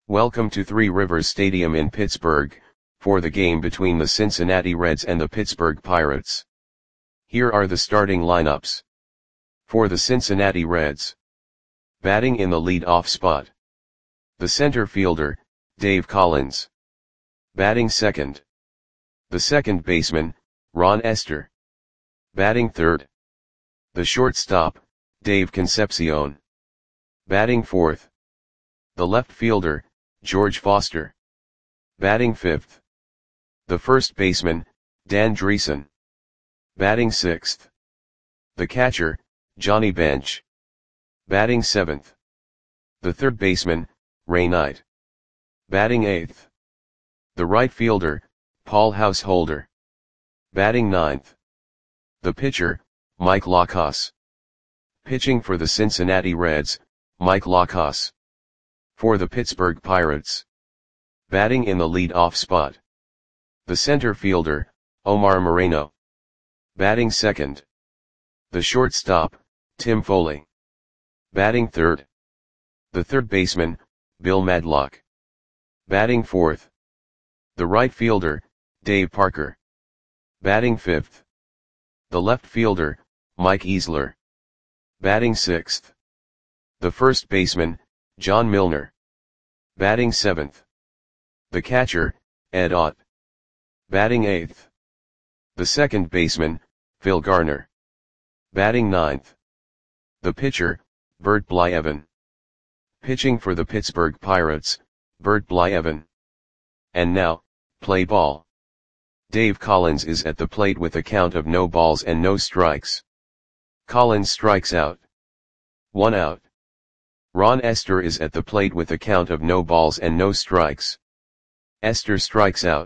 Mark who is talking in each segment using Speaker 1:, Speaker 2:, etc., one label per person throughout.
Speaker 1: Welcome to Three Rivers Stadium in Pittsburgh, for the game between the Cincinnati Reds and the Pittsburgh Pirates. Here are the starting lineups. For the Cincinnati Reds. Batting in the lead-off spot. The center fielder, Dave Collins. Batting second. The second baseman, Ron Estes. Batting third. The shortstop, Dave Concepcion. Batting fourth. The left fielder, George Foster. Batting fifth. The first baseman, Dan Driessen. Batting sixth. The catcher, Johnny Bench. Batting seventh. The third baseman, Ray Knight. Batting eighth. The right fielder, Paul Householder. Batting ninth. The pitcher, Mike Lacos. Pitching for the Cincinnati Reds, Mike Lacos. For the Pittsburgh Pirates. Batting in the lead-off spot. The center fielder, Omar Moreno. Batting second. The shortstop, Tim Foley. Batting third. The third baseman, Bill Madlock. Batting fourth. The right fielder, Dave Parker. Batting fifth. The left fielder, Mike Easler. Batting sixth. The first baseman, John Milner. Batting seventh. The catcher, Ed Ott. Batting eighth. The second baseman, Phil Garner. Batting ninth. The pitcher, Bert Blyleven. Pitching for the Pittsburgh Pirates, Bert Blyleven. And now, play ball. Dave Collins is at the plate with a count of no balls and no strikes. Collins strikes out. 1 out. Ron Estes is at the plate with a count of no balls and no strikes. Estes strikes out.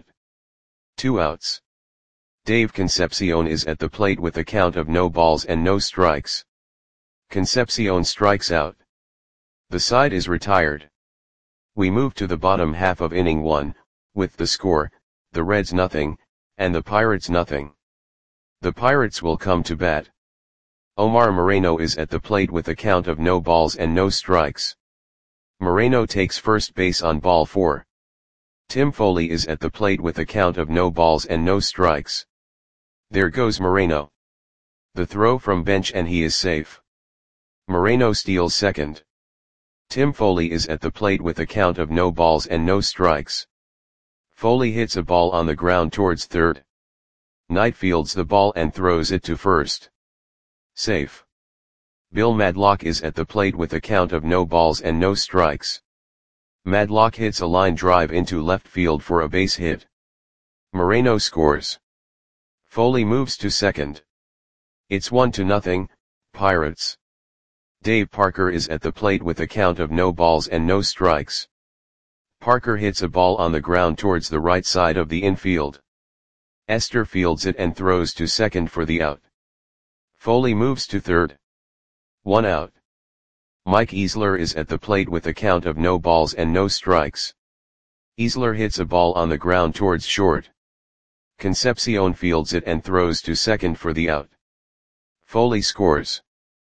Speaker 1: 2 outs. Dave Concepcion is at the plate with a count of no balls and no strikes. Concepcion strikes out. The side is retired. We move to the bottom half of inning 1, with the score, the Reds nothing, and the Pirates nothing. The Pirates will come to bat. Omar Moreno is at the plate with a count of no balls and no strikes. Moreno takes first base on ball 4. Tim Foley is at the plate with a count of no balls and no strikes. There goes Moreno. The throw from bench and he is safe. Moreno steals second. Tim Foley is at the plate with a count of no balls and no strikes. Foley hits a ball on the ground towards third. Knight fields the ball and throws it to first. Safe. Bill Madlock is at the plate with a count of no balls and no strikes. Madlock hits a line drive into left field for a base hit. Moreno scores. Foley moves to second. It's 1-0, Pirates. Dave Parker is at the plate with a count of no balls and no strikes. Parker hits a ball on the ground towards the right side of the infield. Estes fields it and throws to second for the out. Foley moves to third. 1 out. Mike Easler is at the plate with a count of no balls and no strikes. Easler hits a ball on the ground towards short. Concepcion fields it and throws to second for the out. Foley scores.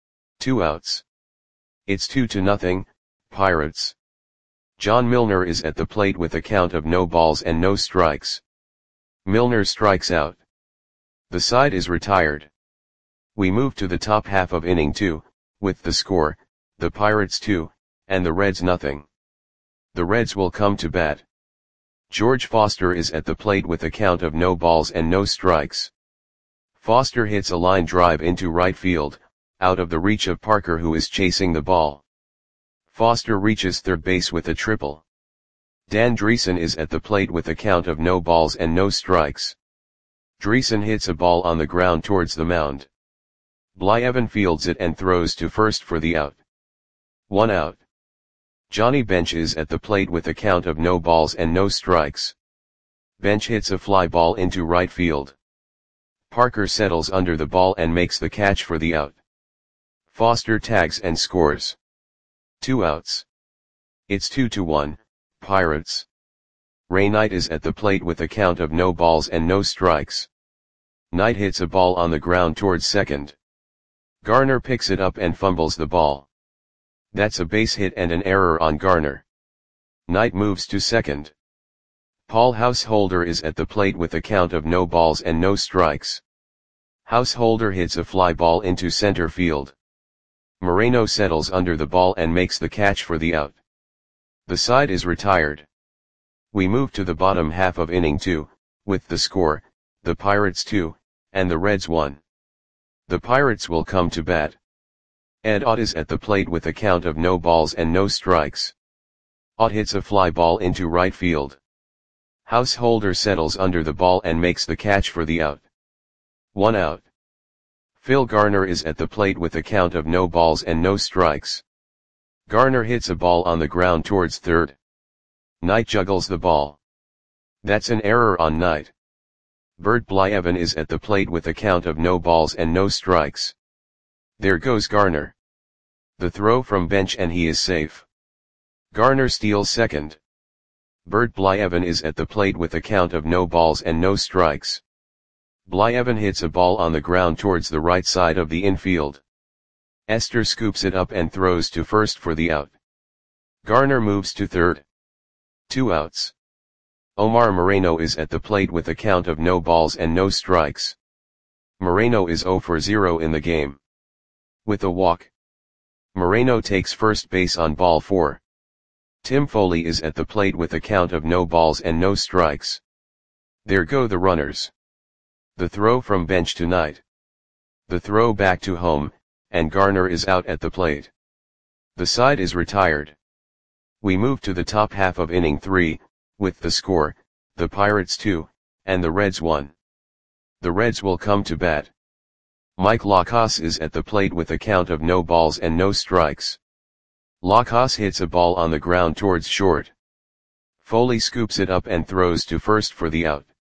Speaker 1: 2 outs. It's 2-0, Pirates. John Milner is at the plate with a count of no balls and no strikes. Milner strikes out. The side is retired. We move to the top half of inning 2, with the score, the Pirates 2, and the Reds nothing. The Reds will come to bat. George Foster is at the plate with a count of no balls and no strikes. Foster hits a line drive into right field, out of the reach of Parker who is chasing the ball. Foster reaches third base with a triple. Dan Driessen is at the plate with a count of no balls and no strikes. Driessen hits a ball on the ground towards the mound. Blyleven fields it and throws to first for the out. 1 out. Johnny Bench is at the plate with a count of no balls and no strikes. Bench hits a fly ball into right field. Parker settles under the ball and makes the catch for the out. Foster tags and scores. 2 outs. It's 2-1, Pirates. Ray Knight is at the plate with a count of no balls and no strikes. Knight hits a ball on the ground towards second. Garner picks it up and fumbles the ball. That's a base hit and an error on Garner. Knight moves to second. Paul Householder is at the plate with a count of no balls and no strikes. Householder hits a fly ball into center field. Moreno settles under the ball and makes the catch for the out. The side is retired. We move to the bottom half of inning 2, with the score, the Pirates 2, and the Reds 1. The Pirates will come to bat. Ed Ott is at the plate with a count of no balls and no strikes. Ott hits a fly ball into right field. Householder settles under the ball and makes the catch for the out. 1 out. Phil Garner is at the plate with a count of no balls and no strikes. Garner hits a ball on the ground towards third. Knight juggles the ball. That's an error on Knight. Bert Blyevin is at the plate with a count of no balls and no strikes. There goes Garner. The throw from bench and he is safe. Garner steals second. Bert Blyevin is at the plate with a count of no balls and no strikes. Blyevin hits a ball on the ground towards the right side of the infield. Esther scoops it up and throws to first for the out. Garner moves to third. 2 outs. Omar Moreno is at the plate with a count of no balls and no strikes. Moreno is 0 for 0 in the game. With a walk. Moreno takes first base on ball 4. Tim Foley is at the plate with a count of no balls and no strikes. There go the runners. The throw from bench to Knight. The throw back to home, and Garner is out at the plate. The side is retired. We move to the top half of inning 3, with the score, the Pirates 2, and the Reds 1. The Reds will come to bat. Mike Lacasse is at the plate with a count of no balls and no strikes. Lacasse hits a ball on the ground towards short. Foley scoops it up and throws to first for the out.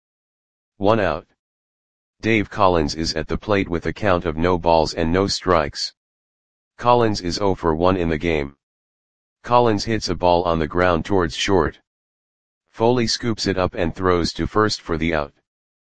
Speaker 1: 1 out. Dave Collins is at the plate with a count of no balls and no strikes. Collins is 0 for 1 in the game. Collins hits a ball on the ground towards short. Foley scoops it up and throws to first for the out.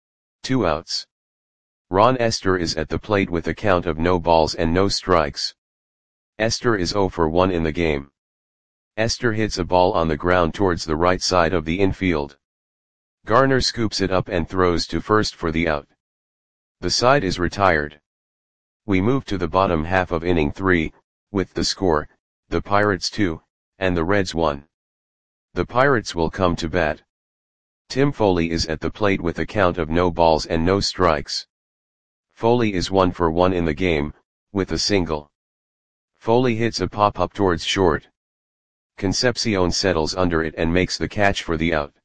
Speaker 1: 2 outs. Ron Esther is at the plate with a count of no balls and no strikes. Esther is 0 for 1 in the game. Esther hits a ball on the ground towards the right side of the infield. Garner scoops it up and throws to first for the out. The side is retired. We move to the bottom half of inning 3, with the score, the Pirates 2, and the Reds 1. The Pirates will come to bat. Tim Foley is at the plate with a count of no balls and no strikes. Foley is 1 for 1 in the game, with a single. Foley hits a pop-up towards short. Concepcion settles under it and makes the catch for the out.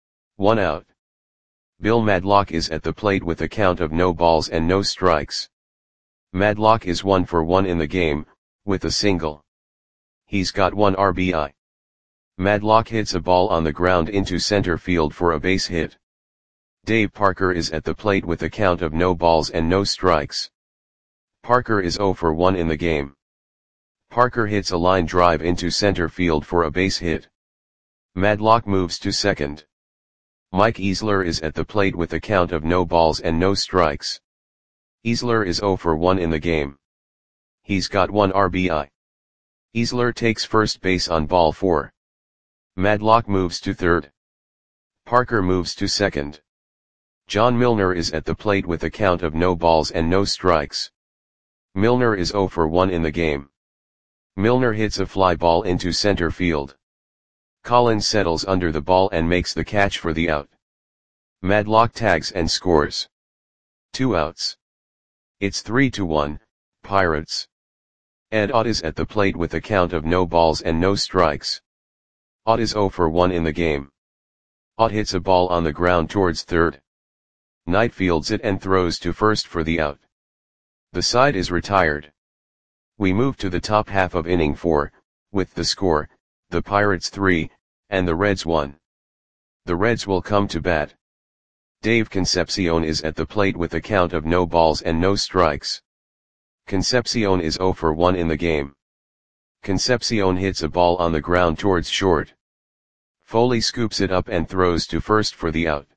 Speaker 1: 1 out. Bill Madlock is at the plate with a count of no balls and no strikes. Madlock is 1 for 1 in the game, with a single. He's got 1 RBI. Madlock hits a ball on the ground into center field for a base hit. Dave Parker is at the plate with a count of no balls and no strikes. Parker is 0 for 1 in the game. Parker hits a line drive into center field for a base hit. Madlock moves to second. Mike Easler is at the plate with a count of no balls and no strikes. Easler is 0 for 1 in the game. He's got 1 RBI. Easler takes first base on ball 4. Madlock moves to third. Parker moves to second. John Milner is at the plate with a count of no balls and no strikes. Milner is 0 for 1 in the game. Milner hits a fly ball into center field. Collins settles under the ball and makes the catch for the out. Madlock tags and scores. 2 outs. It's 3-1, Pirates. Ed Ott is at the plate with a count of no balls and no strikes. Ott is 0 for 1 in the game. Ott hits a ball on the ground towards third. Knight fields it and throws to first for the out. The side is retired. We move to the top half of inning 4, with the score, the Pirates 3, and the Reds 1. The Reds will come to bat. Dave Concepcion is at the plate with a count of no balls and no strikes. Concepcion is 0 for 1 in the game. Concepcion hits a ball on the ground towards short. Foley scoops it up and throws to first for the out.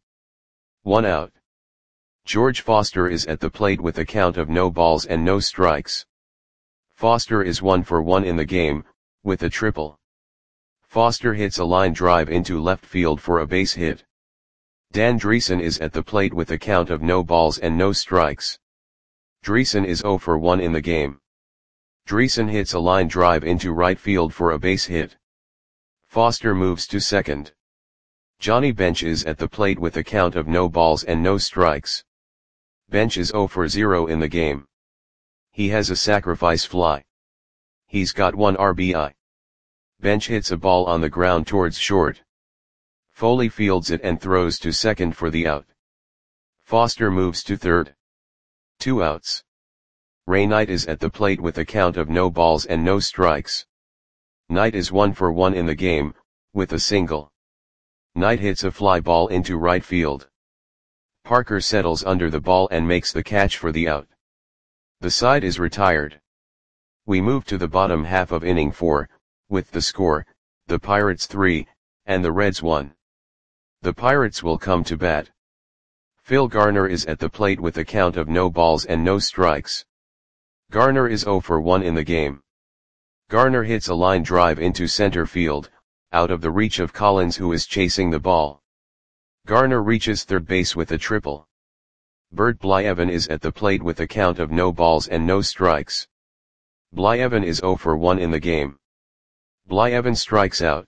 Speaker 1: 1 out. George Foster is at the plate with a count of no balls and no strikes. Foster is 1 for 1 in the game, with a triple. Foster hits a line drive into left field for a base hit. Dan Driessen is at the plate with a count of no balls and no strikes. Driessen is 0 for 1 in the game. Driessen hits a line drive into right field for a base hit. Foster moves to second. Johnny Bench is at the plate with a count of no balls and no strikes. Bench is 0 for 0 in the game. He has a sacrifice fly. He's got 1 RBI. Bench hits a ball on the ground towards short. Foley fields it and throws to second for the out. Foster moves to third. 2 outs. Ray Knight is at the plate with a count of no balls and no strikes. Knight is 1 for 1 in the game, with a single. Knight hits a fly ball into right field. Parker settles under the ball and makes the catch for the out. The side is retired. We move to the bottom half of inning 4, with the score, the Pirates 3, and the Reds 1. The Pirates will come to bat. Phil Garner is at the plate with a count of no balls and no strikes. Garner is 0 for 1 in the game. Garner hits a line drive into center field, out of the reach of Collins who is chasing the ball. Garner reaches third base with a triple. Bert Blyevin is at the plate with a count of no balls and no strikes. Blyevin is 0 for 1 in the game. Blyevin strikes out.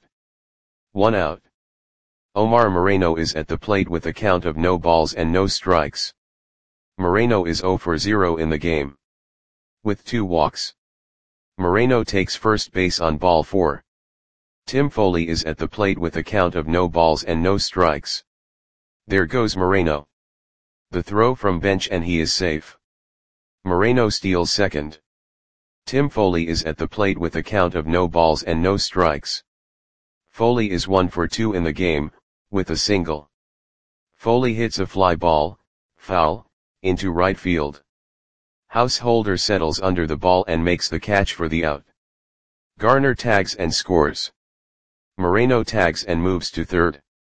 Speaker 1: 1 out. Omar Moreno is at the plate with a count of no balls and no strikes. Moreno is 0 for 0 in the game. With 2 walks. Moreno takes first base on ball 4. Tim Foley is at the plate with a count of no balls and no strikes. There goes Moreno. The throw from Bench and he is safe. Moreno steals second. Tim Foley is at the plate with a count of no balls and no strikes. Foley is 1 for 2 in the game, with a single. Foley hits a fly ball, foul, into right field. Householder settles under the ball and makes the catch for the out. Garner tags and scores. Moreno tags and moves to third.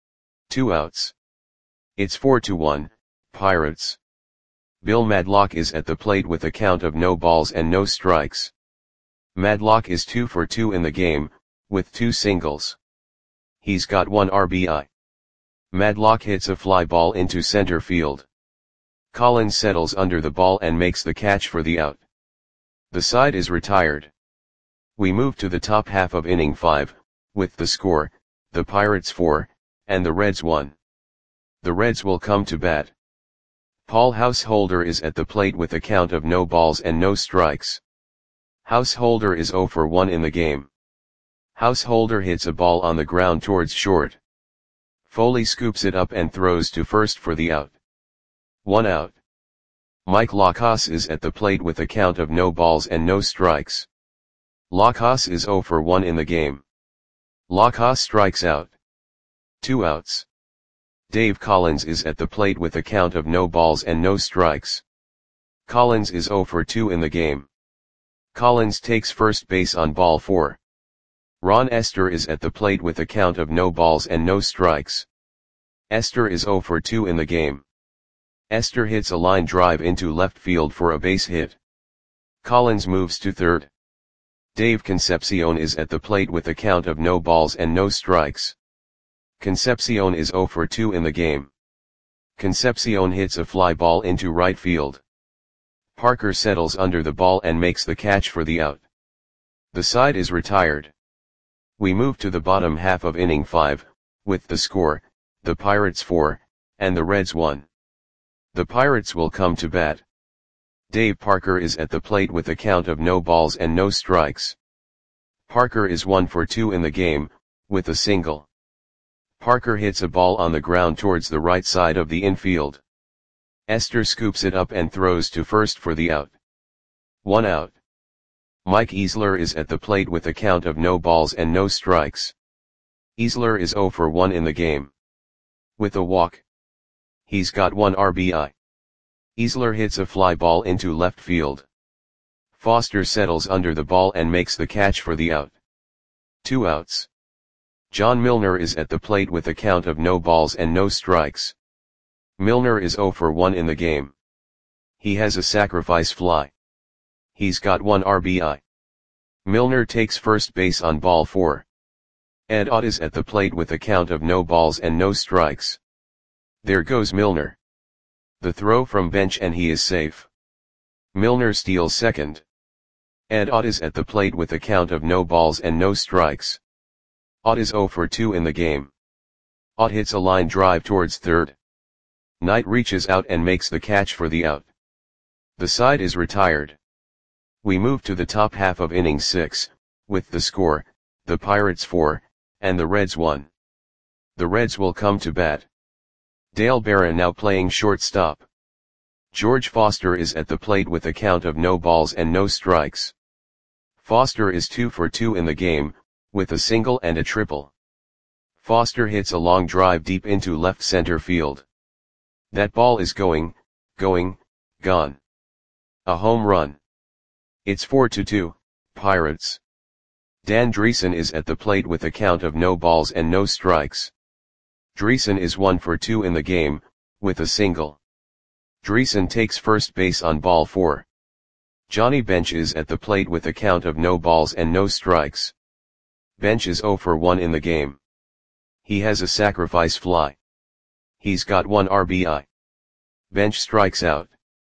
Speaker 1: 2 outs. It's 4-1, Pirates. Bill Madlock is at the plate with a count of no balls and no strikes. Madlock is 2 for 2 in the game, with 2 singles. He's got 1 RBI. Madlock hits a fly ball into center field. Collins settles under the ball and makes the catch for the out. The side is retired. We move to the top half of inning 5, with the score, the Pirates 4, and the Reds 1. The Reds will come to bat. Paul Householder is at the plate with a count of no balls and no strikes. Householder is 0 for 1 in the game. Householder hits a ball on the ground towards short. Foley scoops it up and throws to first for the out. 1 out. Mike Lacrosse is at the plate with a count of no balls and no strikes. Lacrosse is 0 for 1 in the game. Lacrosse strikes out. 2 outs. Dave Collins is at the plate with a count of no balls and no strikes. Collins is 0 for 2 in the game. Collins takes first base on ball 4. Ron Esther is at the plate with a count of no balls and no strikes. Esther is 0 for 2 in the game. Esther hits a line drive into left field for a base hit. Collins moves to third. Dave Concepcion is at the plate with a count of no balls and no strikes. Concepcion is 0 for 2 in the game. Concepcion hits a fly ball into right field. Parker settles under the ball and makes the catch for the out. The side is retired. We move to the bottom half of inning 5, with the score, the Pirates 4, and the Reds 1. The Pirates will come to bat. Dave Parker is at the plate with a count of no balls and no strikes. Parker is 1 for 2 in the game, with a single. Parker hits a ball on the ground towards the right side of the infield. Esther scoops it up and throws to first for the out. 1 out. Mike Easler is at the plate with a count of no balls and no strikes. Easler is 0 for 1 in the game. With a walk. He's got 1 RBI. Easler hits a fly ball into left field. Foster settles under the ball and makes the catch for the out. 2 outs. John Milner is at the plate with a count of no balls and no strikes. Milner is 0 for 1 in the game. He has a sacrifice fly. He's got 1 RBI. Milner takes first base on ball 4. Ed Ott is at the plate with a count of no balls and no strikes. There goes Milner. The throw from bench and he is safe. Milner steals second. Ed Ott is at the plate with a count of no balls and no strikes. Ott is 0 for 2 in the game. Ott hits a line drive towards third. Knight reaches out and makes the catch for the out. The side is retired. We move to the top half of inning 6, with the score, the Pirates 4, and the Reds 1. The Reds will come to bat. Dale Berra now playing shortstop. George Foster is at the plate with a count of no balls and no strikes. Foster is 2 for 2 in the game, with a single and a triple. Foster hits a long drive deep into left center field. That ball is gone. A home run. It's 4-2, Pirates. Dan Driessen is at the plate with a count of no balls and no strikes. Driessen is 1 for 2 in the game, with a single. Driessen takes first base on ball 4. Johnny Bench is at the plate with a count of no balls and no strikes. Bench is 0 for 1 in the game. He has a sacrifice fly. He's got 1 RBI. Bench strikes out.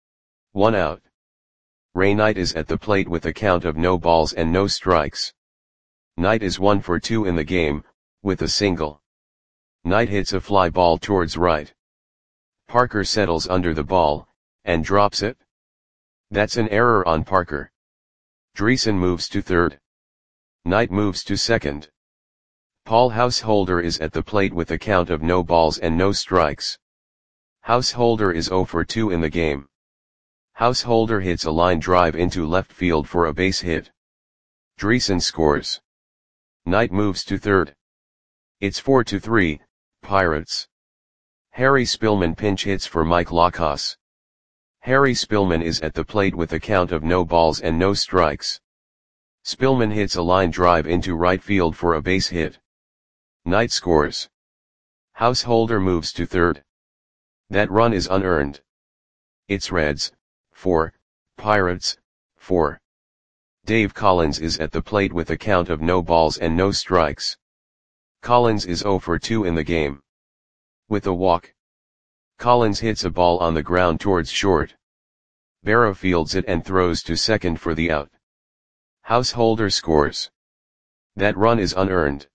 Speaker 1: 1 out. Ray Knight is at the plate with a count of no balls and no strikes. Knight is 1 for 2 in the game, with a single. Knight hits a fly ball towards right. Parker settles under the ball, and drops it. That's an error on Parker. Driessen moves to third. Knight moves to second. Paul Householder is at the plate with a count of no balls and no strikes. Householder is 0 for 2 in the game. Householder hits a line drive into left field for a base hit. Driessen scores. Knight moves to third. It's 4-3, Pirates. Harry Spillman pinch hits for Mike Lacos. Harry Spillman is at the plate with a count of no balls and no strikes. Spillman hits a line drive into right field for a base hit. Knight scores. Householder moves to third. That run is unearned. It's Reds 4, Pirates 4. Dave Collins is at the plate with a count of no balls and no strikes. Collins is 0 for 2 in the game. With a walk. Collins hits a ball on the ground towards short. Berra fields it and throws to second for the out. Householder scores. That run is unearned.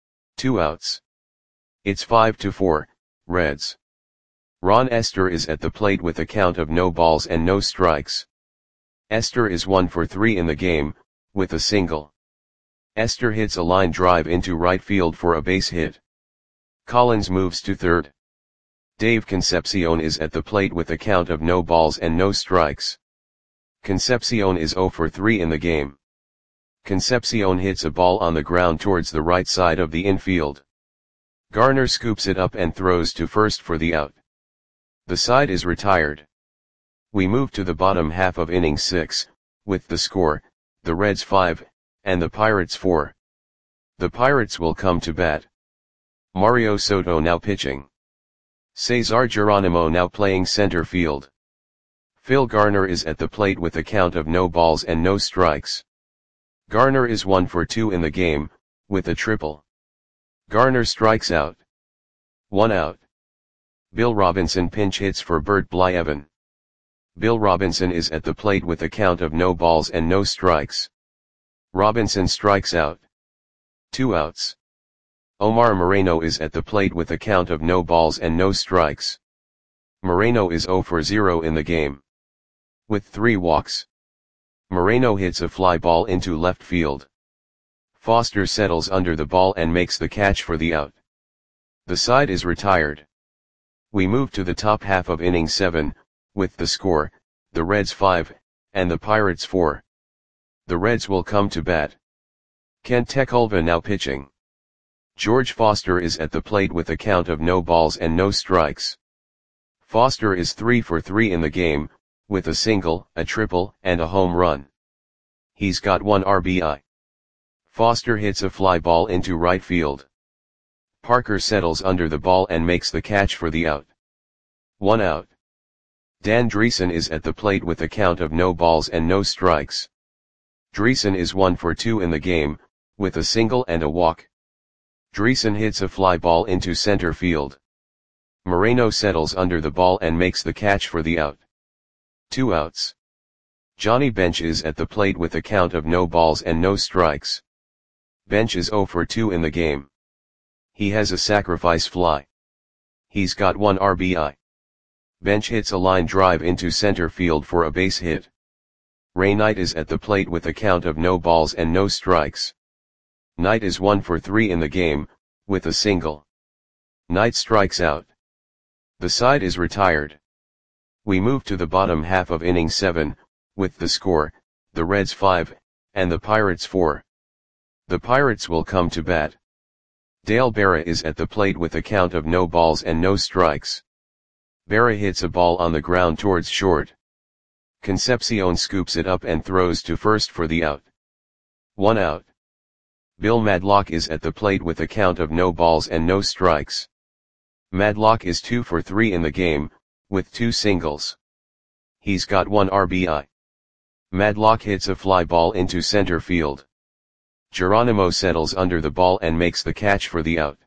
Speaker 1: 2 outs. It's 5-4, Reds. Ron Esther is at the plate with a count of no balls and no strikes. Esther is 1 for 3 in the game, with a single. Esther hits a line drive into right field for a base hit. Collins moves to third. Dave Concepcion is at the plate with a count of no balls and no strikes. Concepcion is 0 for 3 in the game. Concepcion hits a ball on the ground towards the right side of the infield. Garner scoops it up and throws to first for the out. The side is retired. We move to the bottom half of inning 6, with the score, the Reds 5, and the Pirates 4. The Pirates will come to bat. Mario Soto now pitching. Cesar Geronimo now playing center field. Phil Garner is at the plate with a count of no balls and no strikes. Garner is 1 for 2 in the game, with a triple. Garner strikes out. 1 out. Bill Robinson pinch hits for Bert Blyevin. Bill Robinson is at the plate with a count of no balls and no strikes. Robinson strikes out. 2 outs. Omar Moreno is at the plate with a count of no balls and no strikes. Moreno is 0 for 0 in the game. With 3 walks. Moreno hits a fly ball into left field. Foster settles under the ball and makes the catch for the out. The side is retired. We move to the top half of inning 7, with the score, the Reds 5, and the Pirates 4. The Reds will come to bat. Kent Tekulve now pitching. George Foster is at the plate with a count of no balls and no strikes. Foster is 3 for 3 in the game, with a single, a triple, and a home run. He's got 1 RBI. Foster hits a fly ball into right field. Parker settles under the ball and makes the catch for the out. 1 out. Dan Driessen is at the plate with a count of no balls and no strikes. Driessen is 1 for 2 in the game, with a single and a walk. Dreesen hits a fly ball into center field. Moreno settles under the ball and makes the catch for the out. 2 outs. Johnny Bench is at the plate with a count of no balls and no strikes. Bench is 0 for 2 in the game. He has a sacrifice fly. He's got 1 RBI. Bench hits a line drive into center field for a base hit. Ray Knight is at the plate with a count of no balls and no strikes. Knight is 1 for 3 in the game, with a single. Knight strikes out. The side is retired. We move to the bottom half of inning 7, with the score, the Reds 5, and the Pirates 4. The Pirates will come to bat. Dale Berra is at the plate with a count of no balls and no strikes. Berra hits a ball on the ground towards short. Concepcion scoops it up and throws to first for the out. 1 out. Bill Madlock is at the plate with a count of no balls and no strikes. Madlock is 2 for 3 in the game, with 2 singles. He's got 1 RBI. Madlock hits a fly ball into center field. Geronimo settles under the ball and makes the catch for the out.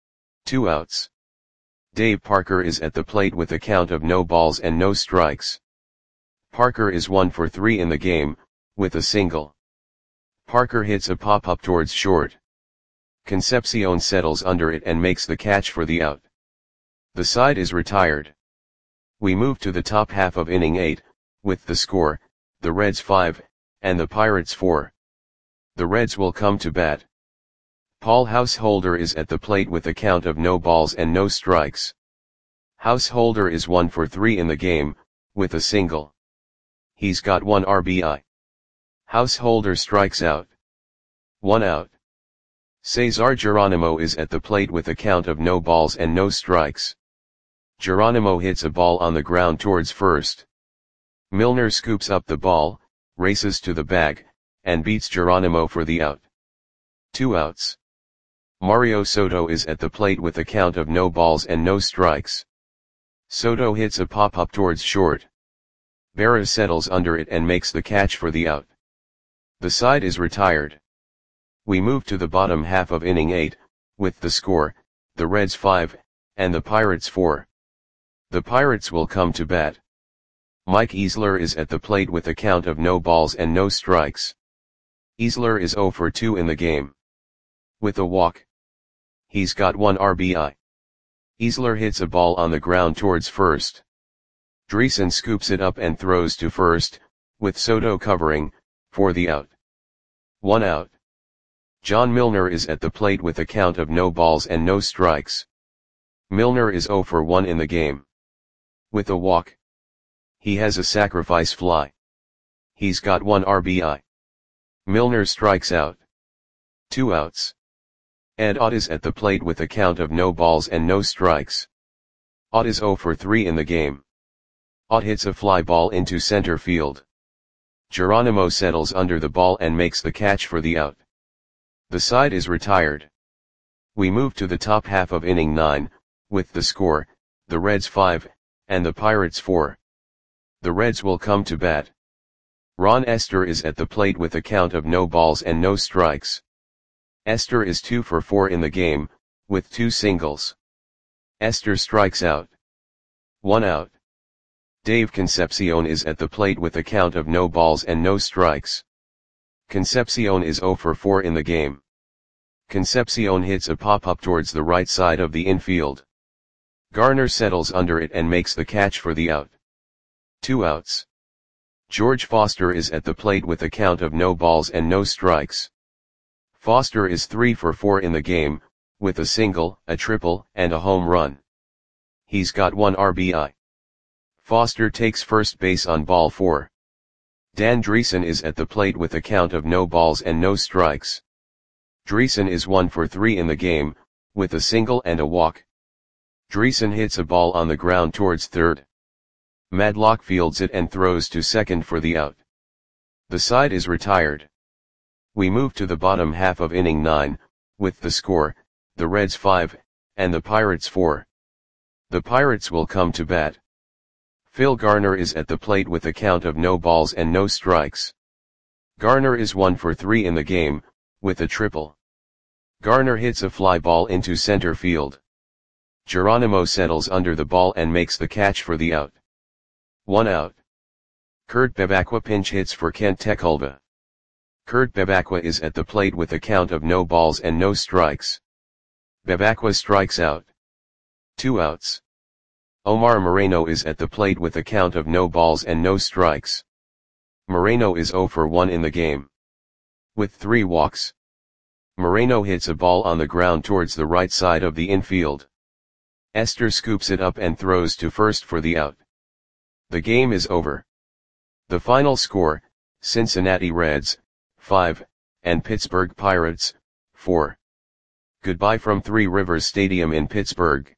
Speaker 1: 2 outs. Dave Parker is at the plate with a count of no balls and no strikes. Parker is 1 for 3 in the game, with a single. Parker hits a pop-up towards short. Concepcion settles under it and makes the catch for the out. The side is retired. We move to the top half of inning 8, with the score, the Reds 5, and the Pirates 4. The Reds will come to bat. Paul Householder is at the plate with a count of no balls and no strikes. Householder is 1 for 3 in the game, with a single. He's got 1 RBI. Householder strikes out. 1 out. Cesar Geronimo is at the plate with a count of no balls and no strikes. Geronimo hits a ball on the ground towards first. Milner scoops up the ball, races to the bag, and beats Geronimo for the out. 2 outs. Mario Soto is at the plate with a count of no balls and no strikes. Soto hits a pop-up towards short. Berra settles under it and makes the catch for the out. The side is retired. We move to the bottom half of inning 8, with the score, the Reds 5, and the Pirates 4. The Pirates will come to bat. Mike Easler is at the plate with a count of no balls and no strikes. Easler is 0 for 2 in the game. With a walk. He's got 1 RBI. Easler hits a ball on the ground towards first. Dreesen scoops it up and throws to first, with Soto covering, for the out. 1 out. John Milner is at the plate with a count of no balls and no strikes. Milner is 0 for 1 in the game. With a walk. He has a sacrifice fly. He's got 1 RBI. Milner strikes out. 2 outs. Ed Ott is at the plate with a count of no balls and no strikes. Ott is 0 for 3 in the game. Ott hits a fly ball into center field. Geronimo settles under the ball and makes the catch for the out. The side is retired. We move to the top half of inning 9, with the score, the Reds 5, and the Pirates 4. The Reds will come to bat. Ron Esther is at the plate with a count of no balls and no strikes. Esther is 2 for 4 in the game, with 2 singles. Esther strikes out. 1 out. Dave Concepcion is at the plate with a count of no balls and no strikes. Concepcion is 0 for 4 in the game. Concepcion hits a pop-up towards the right side of the infield. Garner settles under it and makes the catch for the out. 2 outs. George Foster is at the plate with a count of no balls and no strikes. Foster is 3 for 4 in the game, with a single, a triple, and a home run. He's got 1 RBI. Foster takes first base on ball 4. Dan Dreesen is at the plate with a count of no balls and no strikes. Dreesen is 1 for 3 in the game, with a single and a walk. Dreesen hits a ball on the ground towards third. Madlock fields it and throws to second for the out. The side is retired. We move to the bottom half of inning 9, with the score, the Reds 5, and the Pirates 4. The Pirates will come to bat. Phil Garner is at the plate with a count of no balls and no strikes. Garner is 1 for 3 in the game, with a triple. Garner hits a fly ball into center field. Geronimo settles under the ball and makes the catch for the out. 1 out. Kurt Bevacqua pinch hits for Kent Tekulve. Kurt Bevacqua is at the plate with a count of no balls and no strikes. Bevacqua strikes out. 2 outs. Omar Moreno is at the plate with a count of no balls and no strikes. Moreno is 0 for 1 in the game. With 3 walks. Moreno hits a ball on the ground towards the right side of the infield. Esther scoops it up and throws to first for the out. The game is over. The final score, Cincinnati Reds, 5, and Pittsburgh Pirates, 4. Goodbye from Three Rivers Stadium in Pittsburgh.